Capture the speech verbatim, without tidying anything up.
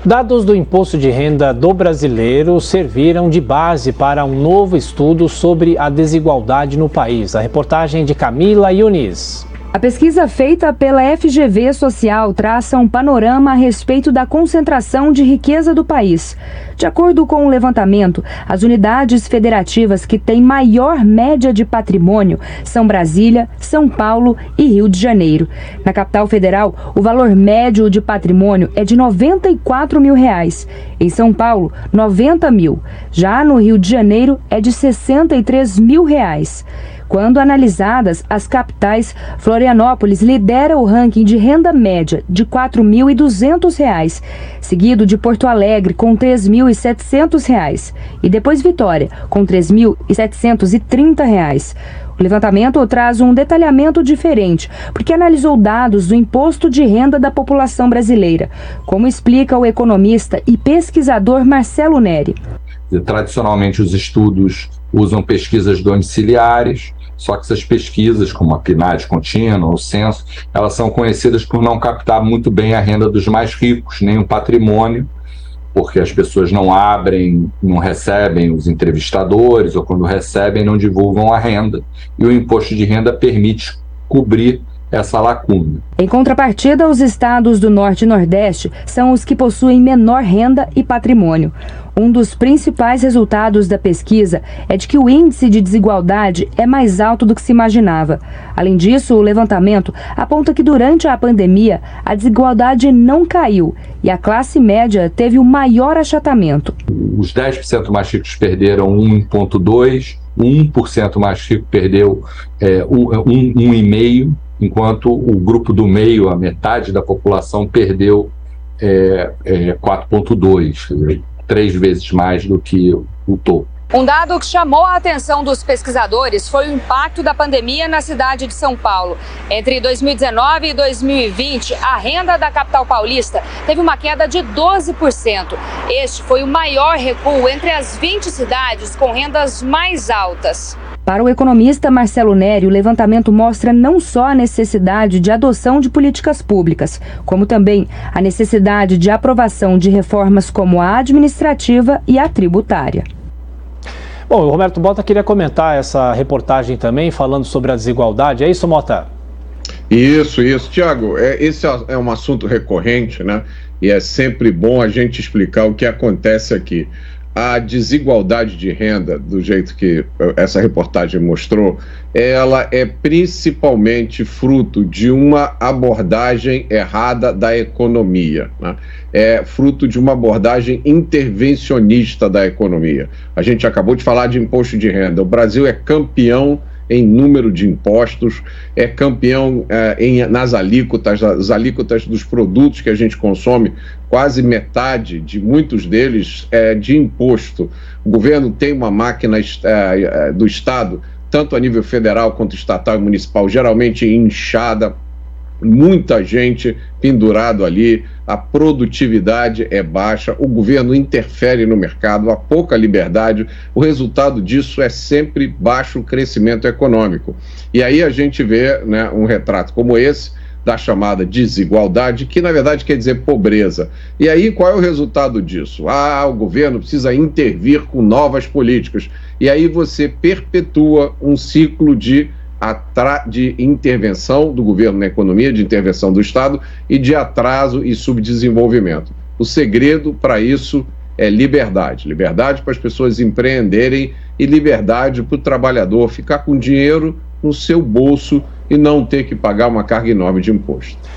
Dados do imposto de renda do brasileiro serviram de base para um novo estudo sobre a desigualdade no país. A reportagem de Camila Yunis. A pesquisa feita pela F G V Social traça um panorama a respeito da concentração de riqueza do país. De acordo com o levantamento, as unidades federativas que têm maior média de patrimônio são Brasília, São Paulo e Rio de Janeiro. Na capital federal, o valor médio de patrimônio é de noventa e quatro mil reais. Em São Paulo, noventa mil. Já no Rio de Janeiro, é de sessenta e três mil reais. Quando analisadas as capitais, Florianópolis lidera o ranking de renda média de quatro mil e duzentos reais, seguido de Porto Alegre com três mil e setecentos reais e depois Vitória com três mil e setecentos e trinta reais. O levantamento traz um detalhamento diferente, porque analisou dados do imposto de renda da população brasileira, como explica o economista e pesquisador Marcelo Neri. Tradicionalmente, os estudos usam pesquisas domiciliares, só que essas pesquisas, como a P N A D contínua, o censo, elas são conhecidas por não captar muito bem a renda dos mais ricos, nem o patrimônio, porque as pessoas não abrem, não recebem os entrevistadores, ou quando recebem, não divulgam a renda. E o imposto de renda permite cobrir essa lacuna. Em contrapartida, os estados do Norte e Nordeste são os que possuem menor renda e patrimônio. Um dos principais resultados da pesquisa é de que o índice de desigualdade é mais alto do que se imaginava. Além disso, o levantamento aponta que durante a pandemia a desigualdade não caiu e a classe média teve o maior achatamento. Os dez por cento mais ricos perderam um vírgula dois, o um por cento mais rico perdeu é, um vírgula cinco, enquanto o grupo do meio, a metade da população, perdeu é, é, quatro vírgula dois, três vezes mais do que o topo. Um dado que chamou a atenção dos pesquisadores foi o impacto da pandemia na cidade de São Paulo. Entre dois mil e dezenove e dois mil e vinte, a renda da capital paulista teve uma queda de doze por cento. Este foi o maior recuo entre as vinte cidades com rendas mais altas. Para o economista Marcelo Neri, o levantamento mostra não só a necessidade de adoção de políticas públicas, como também a necessidade de aprovação de reformas como a administrativa e a tributária. Bom, o Roberto Mota queria comentar essa reportagem também, falando sobre a desigualdade. É isso, Mota? Isso, isso. Tiago, é, esse é um assunto recorrente, né? E é sempre bom a gente explicar o que acontece aqui. A desigualdade de renda, do jeito que essa reportagem mostrou, ela é principalmente fruto de uma abordagem errada da economia, né? É fruto de uma abordagem intervencionista da economia. A gente acabou de falar de imposto de renda. O Brasil é campeão em número de impostos, é campeão é, em, nas alíquotas, as alíquotas dos produtos que a gente consome, quase metade de muitos deles é de imposto. O governo tem uma máquina é, do Estado, tanto a nível federal quanto estatal e municipal, geralmente inchada, muita gente pendurado ali, a produtividade é baixa, o governo interfere no mercado, há pouca liberdade, o resultado disso é sempre baixo crescimento econômico. E aí a gente vê, né, um retrato como esse, da chamada desigualdade, que na verdade quer dizer pobreza. E aí qual é o resultado disso? Ah, o governo precisa intervir com novas políticas. E aí você perpetua um ciclo de de intervenção do governo na economia, de intervenção do Estado e de atraso e subdesenvolvimento. O segredo para isso é liberdade. Liberdade para as pessoas empreenderem e liberdade para o trabalhador ficar com dinheiro no seu bolso e não ter que pagar uma carga enorme de imposto.